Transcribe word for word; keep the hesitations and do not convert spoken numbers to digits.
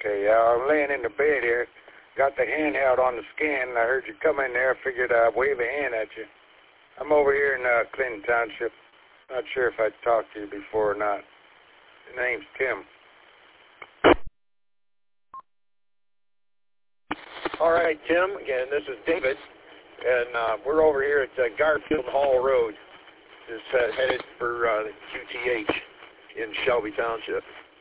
Okay, uh, I'm laying in the bed here. Got the hand out on the scan. I heard you come in there. I figured I'd wave a hand at you. I'm over here in uh, Clinton Township. Not sure if I'd talked to you before or not. The name's Tim. All right, Tim. Again, this is David, and uh, we're over here at uh, Garfield Hall Road. Just uh, headed for uh, Q T H in Shelby Township.